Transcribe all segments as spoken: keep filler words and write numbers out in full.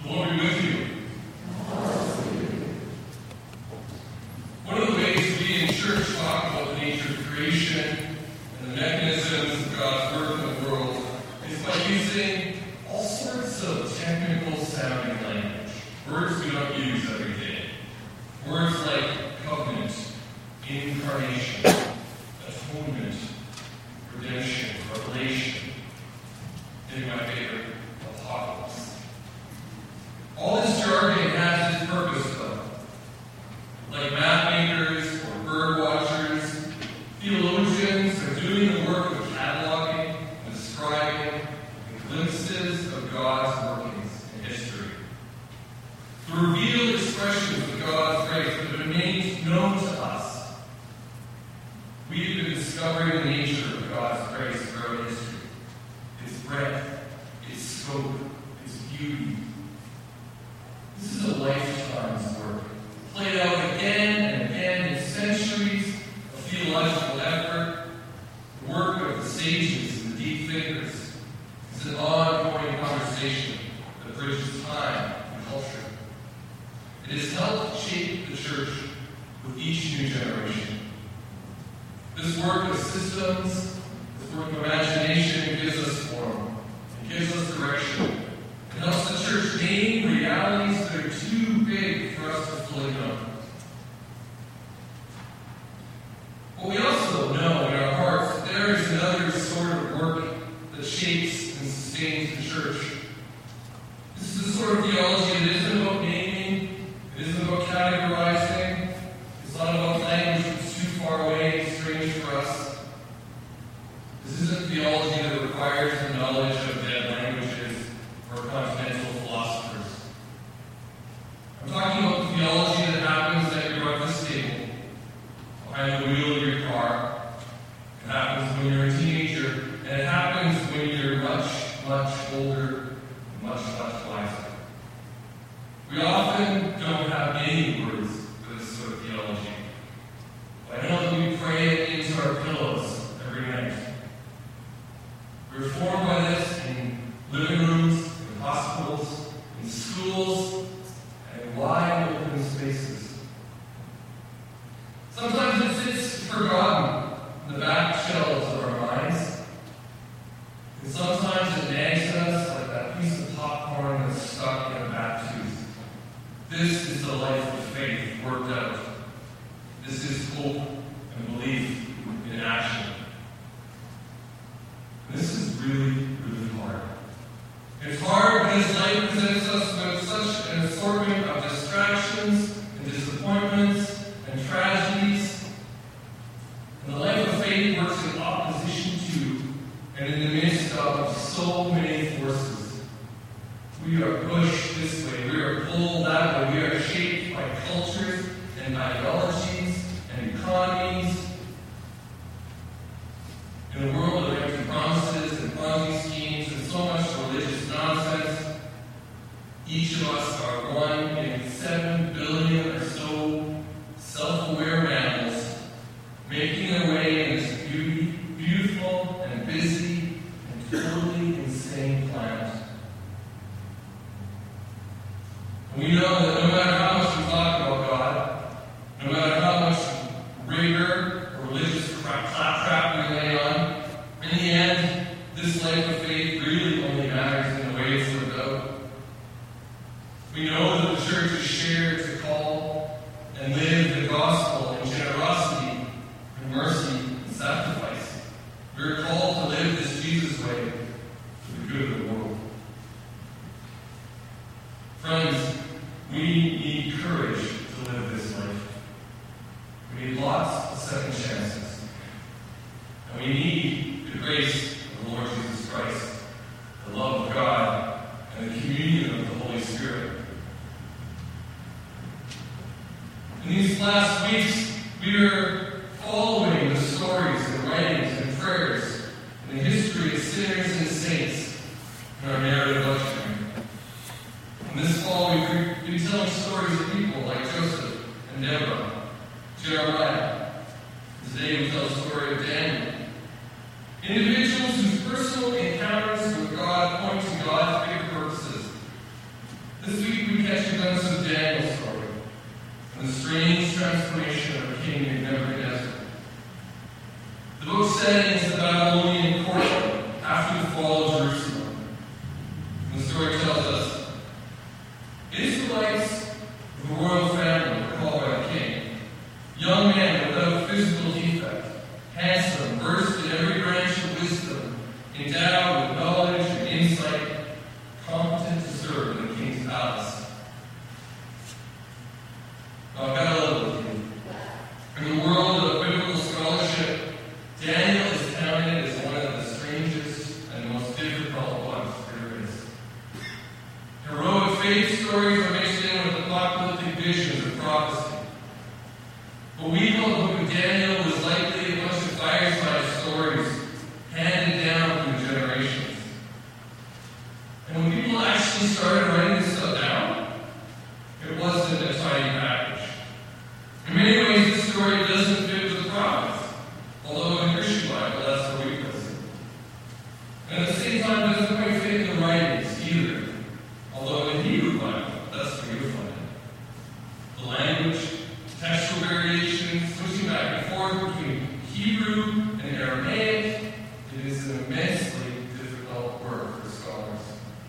The Lord be with you. One of the ways we in church talk about the nature of creation and the mechanisms of God's work in the world is by using all sorts of technical sounding language. Words we don't use every day. Words like covenant, incarnation, atonement, redemption, revelation. Maybe my favorite, apocalypse. All this jargon has its purpose, though. Like map makers or bird watchers, theologians are doing the work of cataloging and describing the glimpses of God's workings in history. The revealed expressions of God's grace that have been made known to us. We've been discovering the nature of God's grace throughout history. Its breadth, its scope, its beauty. This is a lifetime's work, played out again and again in centuries of theological effort. The work of the sages and the deep thinkers is an ongoing conversation that bridges time and culture. It has helped shape the church with each new generation. This work of systems, this work of imagination gives us form. It gives us direction. It helps the church name realities that are too big for us to fully know. But we also know in our hearts that there is another sort of work that shapes and sustains the church. This is the sort of theology that isn't about naming, it isn't about categorizing, it's not about language that's too far away and strange for us. This isn't theology that requires the knowledge of dead languages or continental philosophers. I'm talking about the theology that happens at your breakfast table, behind the wheel of your car. It happens when you're a teenager, and it happens when you're much, much older, and much, much wiser. We often don't have any words for this sort of theology. But I know that we pray it into our pillows every night. We're formed by this in living rooms, in hospitals, in schools, and in wide open spaces. Sometimes it sits forgotten in the back shelves of our minds. And sometimes it nags us like that piece of popcorn that's stuck in a back tooth. This is the life of faith worked out. This is hope and belief in action. This is really, really hard. It's hard because life presents us with such an assortment of distractions and disappointments and tragedies. And the life of faith works in opposition to and in the midst of so many forces. We are pushed this way, we are pulled that way, we are shaped by cultures and ideologies and economies. In a world of empty promises and Ponzi schemes and so much religious nonsense, each of us are one in seven billion or so self-aware mammals making their way in this beauty, beautiful and busy and totally insane planet. And we know that no matter how much we talk about God, no matter how much rigor or religious crap, crap we lay on, in the end, this life of faith really only matters in the way it's lived out. We know that the church is shared to call and live the gospel in generosity and mercy and sacrifice. We are called to live this Jesus way for the good of the world. Friends, we need courage to live this life. We need lots of second chances. And we need the grace of the Lord Jesus Christ, the love of God, and the communion of the Holy Spirit. In these last weeks, we are following the stories and writings and prayers and the history of sinners and saints in our narrative lectionary. And this fall, we've been telling stories of people like Joseph and Deborah, Jeremiah. Today we tell the story of Daniel. Individuals whose personal encounters with God point to God's bigger purposes. This the Daniel story and the strange transformation of a king in Nebuchadnezzar. The book's setting is the Babylonian court after the fall of Jerusalem. And the story tells us, Israelites of the royal family were called by the king, young men without physical defect, handsome, versed in every branch of wisdom, endowed with knowledge and insight, competent to serve in the king's palace. Now, I've got a little with you. In the world of biblical scholarship, Daniel is counted as one of the strangest and most difficult ones there is. Heroic faith stories are mixed in with apocalyptic visions of prophecy. But we know the book of Daniel was likely a bunch of fireside stories handed down through generations. And when people actually started writing this stuff down, it wasn't a tidy package. In many ways, this story doesn't fit with the prophets, although in the Christian Bible, that's where we place it. And at the same time, it doesn't quite fit in the writings either, although in the Hebrew Bible, that's where you find it. The language, textual variations, switching back and forth between Hebrew and Aramaic, it is an immensely difficult work for scholars.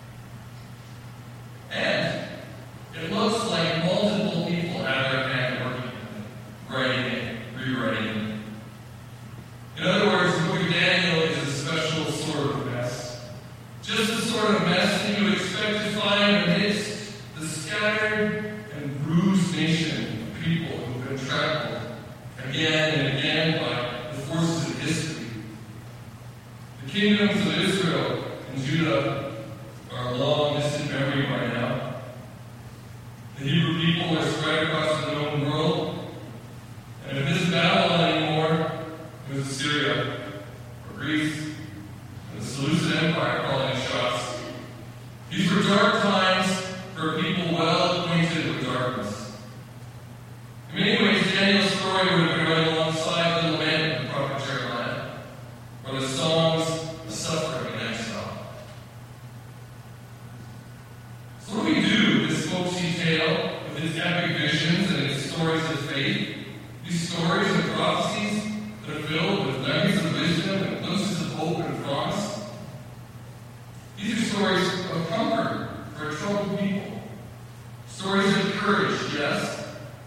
And it looks like multiple people have their hand working on it, writing it, rewriting it. In other words, the book of Daniel is a special sort of mess. Just the sort of mess that you would expect to find amidst the scattered and bruised nation of people who've been trampled again and again by the forces of history. The kingdoms of Israel and Judah are a long distant memory by now. The Hebrew people are spread across the known world. And if it isn't Babylon anymore, it was Assyria or Greece and the Seleucid Empire calling the shots. These were dark times for people well acquainted with darkness. In many ways, Daniel's story would have been right alongside the lament of the prophet Jeremiah, or the songs of suffering and exile. So what do we do with this folksy tale, with its epic visions and its stories of faith? These stories and prophecies that are filled with nuggets of wisdom and glimpses of hope and promise. These are stories of comfort for a troubled people. Stories of courage, yes.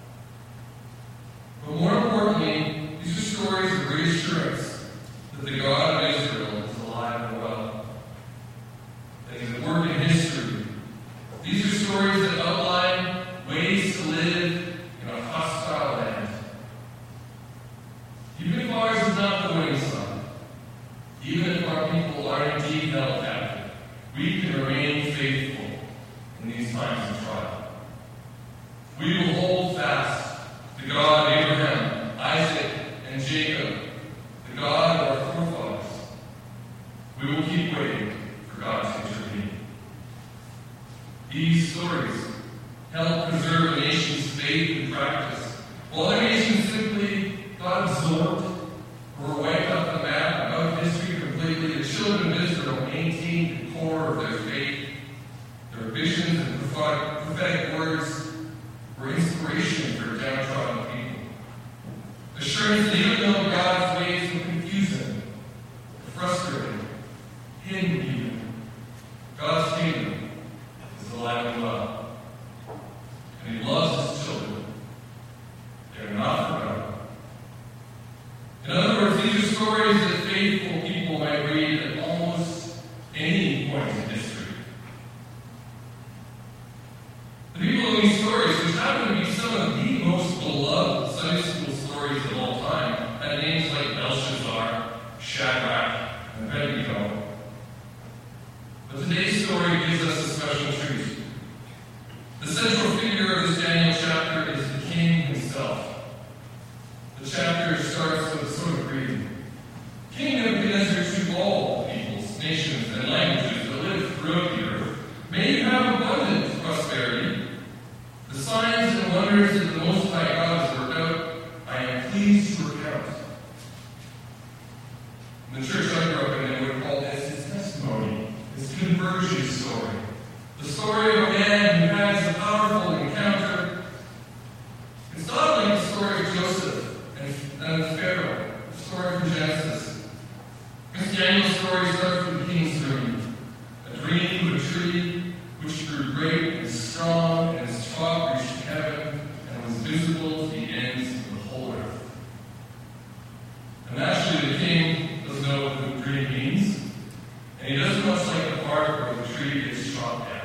But more importantly, these are stories of reassurance that the God of Israel is alive and well. That He's at work in history. These are stories that outline ways to live in a hostile land. Even if ours is not the winning side, even if our people are indeed held captive, we can remain faithful in these times of trial. We will hold fast to God of Abraham, Isaac, and Jacob, the God of our forefathers. We will keep waiting for God to intervene. These stories help preserve a nation's faith and practice, while other nations simply got absorbed or wiped off the map of history completely. The children of Israel maintained the core of their faith. Their visions and prophetic words were inspiration for downtrodden people. Assurance that even though God's ways were confusing, frustrating, hidden even, God's kingdom is alive and well. And He loves His children. They are not forgotten. In other words, these are stories that faithful people might read at almost any point in history. The people in these stories, which happen to be some of the most beloved Sunday school stories of all time, had names like Belshazzar, Shadrach, and Abednego. But today's story gives us a special treat. The central figure of this Daniel chapter is the king himself. The chapter starts with a sort of greeting. King Nebuchadnezzar to all peoples, nations, and languages that live throughout the earth, may you have abundant prosperity. The signs and wonders that the Most High God has worked out, I am pleased to recount. In the church I grew up in, they would call this his testimony, his conversion story. The story of a man who has a powerful encounter tree which grew great and strong, and its top reached heaven and was visible to the ends of the whole earth. And naturally, the king doesn't know what the green means, and he doesn't much like the part where the tree gets chopped down.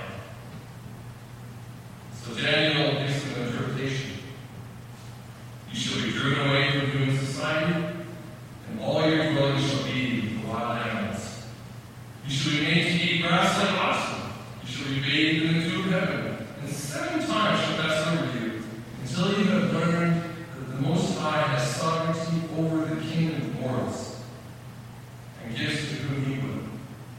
So Daniel gives him an interpretation. You shall be driven away from human society, and all your dwellings shall be with wild animals. You shall be made to eat grass like oxen. You shall be bathed in the dew of heaven, and seven times shall pass over you, until you have learned that the Most High has sovereignty over the kingdom of mortals, and gives to whom he will.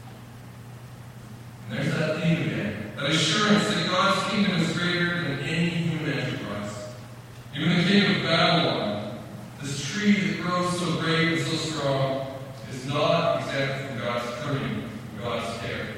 And there's that theme again, that assurance that God's kingdom is greater than any human enterprise. Even the king of Babylon, this tree that grows so great and so strong, is not exempt from God's pruning, from God's care.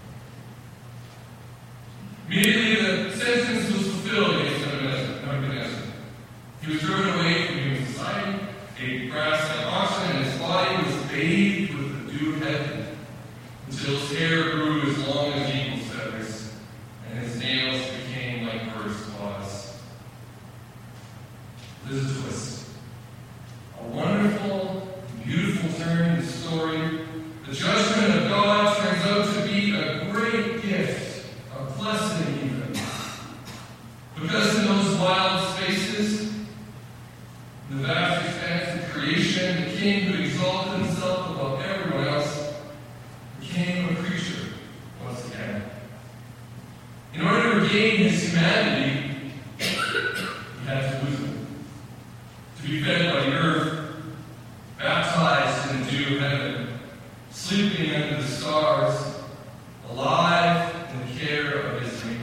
Immediately the sentence was fulfilled against Nebuchadnezzar. He was driven away from human society, ate grass like oxen, and his body was bathed with the dew of heaven, until his hair grew as long as eagle's feathers, and his nails became like birds' claws. There's a twist. A wonderful, beautiful turn in the story. The judgment of God turns out to be a great gift, a blessing even. Because in those wild spaces, in the vast expanse of creation, the king who exalted himself above everyone else became a creature once again. In order to regain his humanity, he had to lose it. To be fed by the earth, baptized in the dew of heaven, sleeping under the stars, alive in the care of his Maker.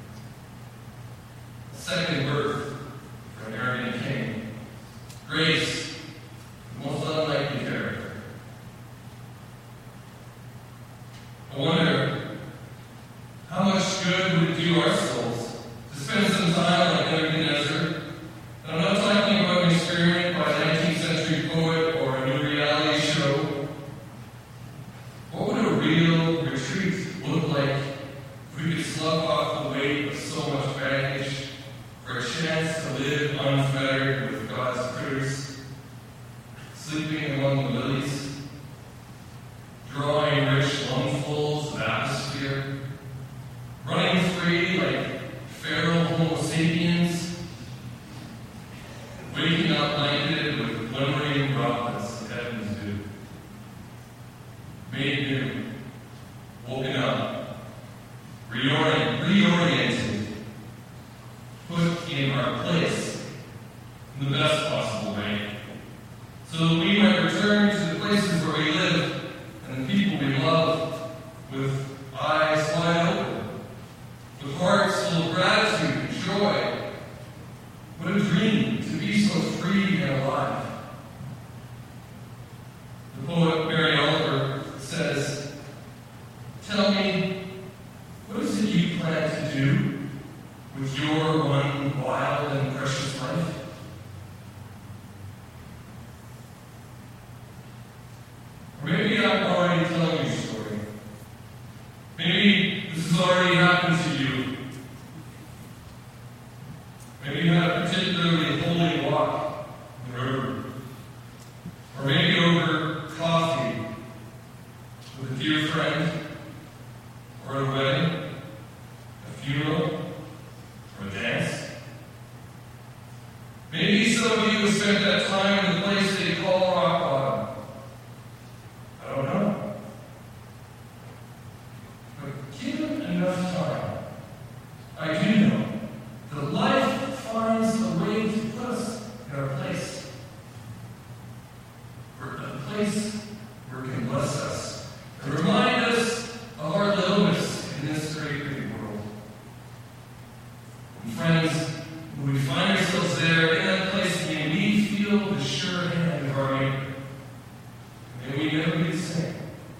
A second birth for an arrogant king. Grace, the most unlikely character. I wonder how much good would it do our souls to spend some time like Nebuchadnezzar. And I'm not talking about an experiment by a nineteenth century poet or a new reality show. What would a real retreat look like if we could slough off the weight of so much baggage for a chance to live unfettered with God's critters, sleeping among the lilies, drawing rich lungfuls of atmosphere, running free like feral Homo sapiens, waking up blanketed with glimmering rockets of heaven's dew, made new, woken up, reorient, reoriented, put in our place in the best possible way, so that we might return to the places where we live and the people we love with eyes wide open, with hearts full of gratitude and joy. What a dream to be so free and alive. The poet Mary Oliver says, "Tell me, what is it you plan to do with your one wild and precious life?" Or maybe I'm already telling you a story. Maybe this has already happened to you. Maybe you had a particularly holy walk on the river. Or maybe over coffee with a dear friend, or at a wedding, a funeral, or a dance. Maybe some of you have spent that time in the place they call rock bottom. I don't know. But given enough time, I do know that life finds a way to put us in our place. We're a place where it can bless us and remind us of our littleness in this great big world. And friends, when we find ourselves there in that place, may we feel the sure hand of our Maker. May we never be the same.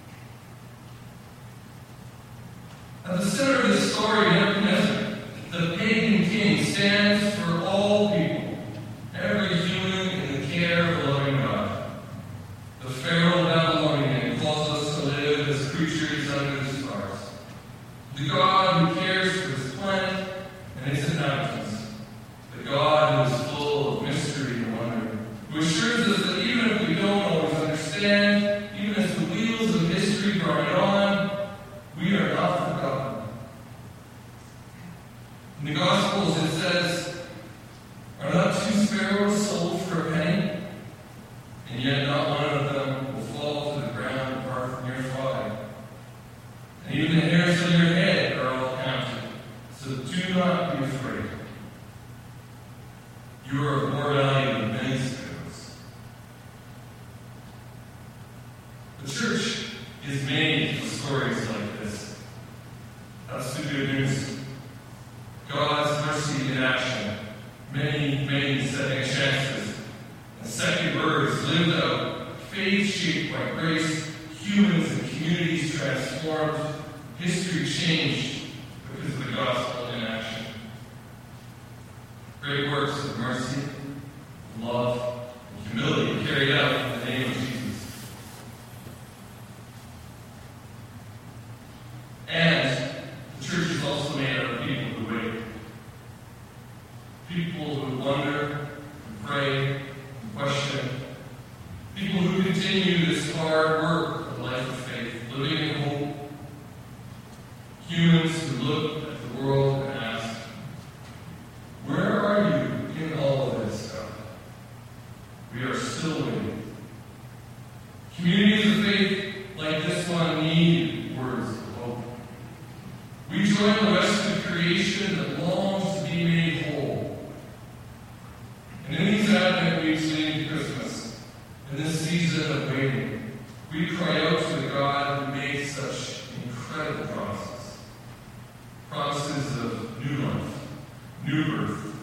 At the center of this story, Nebuchadnezzar, the pagan king, stands for all people, every human in the care of a loving God. The feral Babylonian calls us to live as creatures under the stars. The God who cares for his planet and its inhabitants. The God who is full of mystery and wonder, who assures us that even if we don't always understand, even as the wheels of history grind on, we are not forgotten. In the Gospels it says, "Are not two sparrows sold for a penny? And yet not one of them will fall to the ground apart from your Father. And even the hairs on your head are all counted. So do not be afraid. You are of more value than many sparrows." The church is made of stories like this. That's the good news. God's mercy in action. Many, many second chances. And second births lived out. Faith shaped by grace. Humans and communities transformed. History changed because of the gospel in action. Great works of mercy, love, and humility carried out in the name of Jesus. And the church is also made up of people who wait. People who wonder, and pray, and question. People who continue this hard work of life of faith, living in hope. Humans who look at the world and ask, where are you in all of this stuff? We are still waiting. Communities of faith like this one need words of hope. We join the rest of creation that longs to be made whole. And in these Advent weeks leading to Christmas, in this season of waiting, we cry out to the God who made such incredible promises. Promises of new life, new birth,